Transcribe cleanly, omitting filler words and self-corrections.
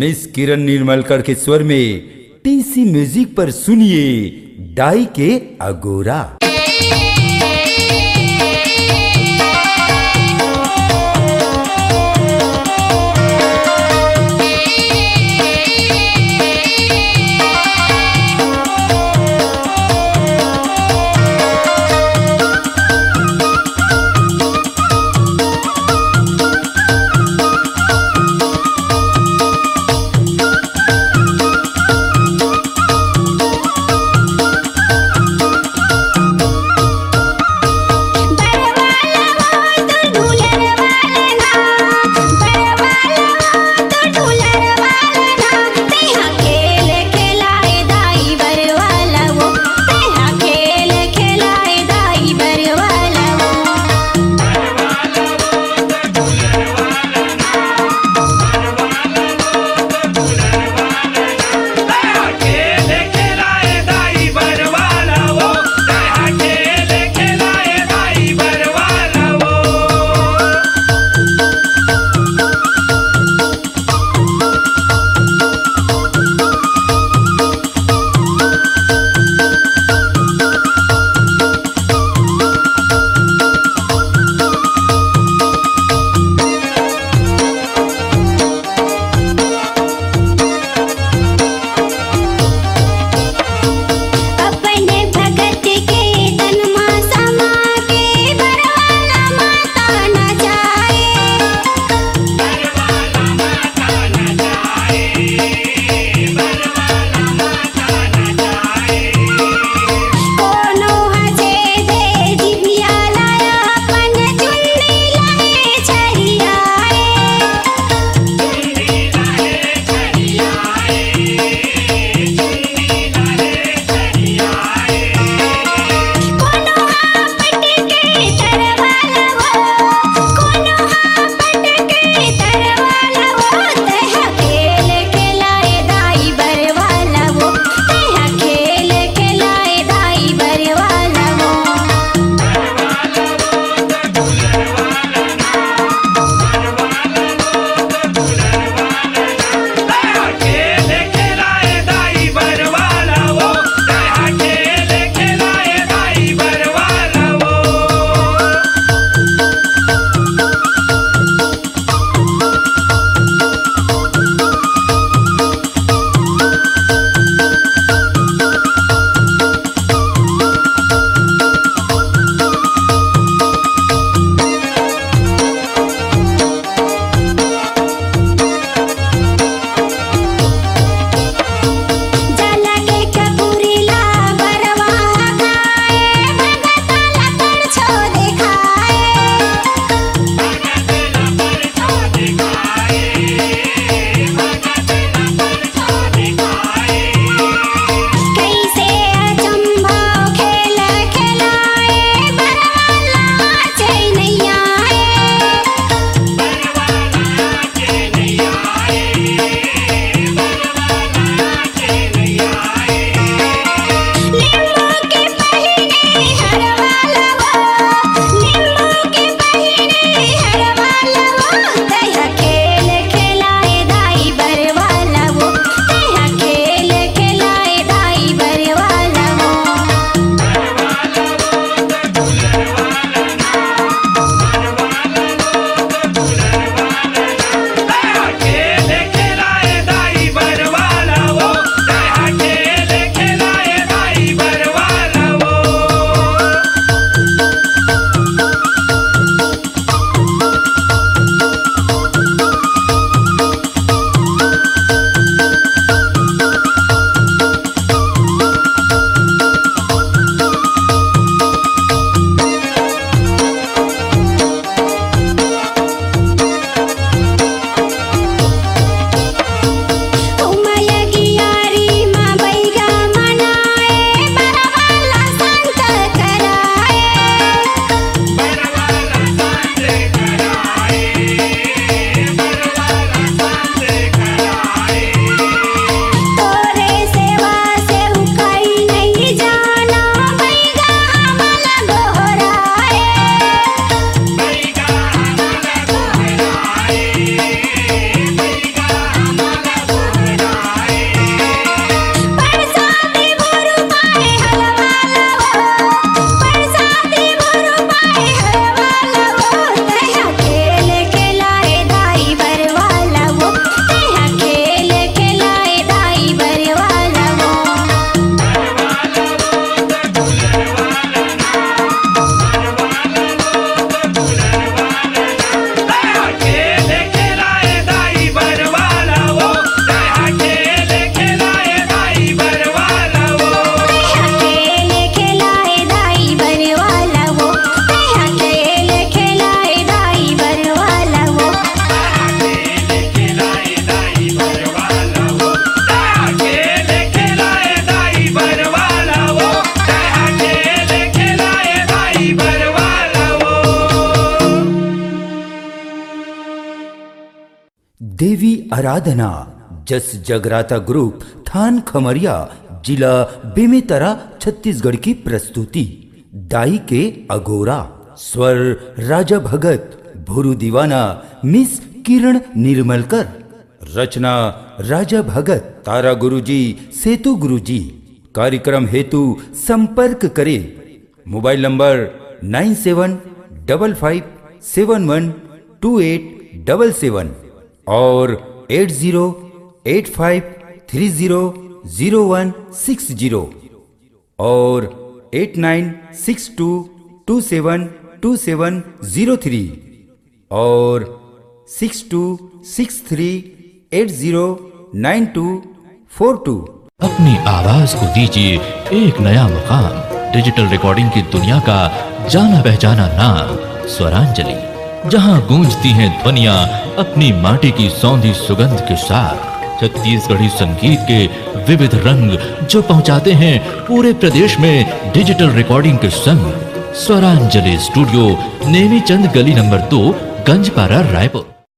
Miss किरण निर्मलकर के स्वर में टीसी म्यूजिक पर सुनिए डाई के अगोरा। देवी आराधना जस जगराता ग्रुप थान खमरिया जिला बेमेतरा छत्तीसगढ़ की प्रस्तुति। दाई के अगोरा स्वर राजा भगत, भुरु दीवाना मिस किरण निर्मलकर, रचना राजा भगत, तारा गुरुजी, सेतु गुरुजी। कार्यक्रम हेतु संपर्क करें मोबाइल नंबर 9755712877 और 8085300160 और 8962272703 और 6263809242। अपनी आवाज को दीजिए एक नया मुकाम। डिजिटल रिकॉर्डिंग की दुनिया का जाना पहचाना नाम स्वरांजलि, जहां गूंजती हैं ध्वनियां अपनी माटी की सौंधी सुगंध के साथ। छत्तीसगढ़ी संगीत के विविध रंग जो पहुंचाते हैं पूरे प्रदेश में डिजिटल रिकॉर्डिंग के संग। स्वरांजलि स्टूडियो, नेमीचंद गली नंबर 2, गंजपारा, रायपुर।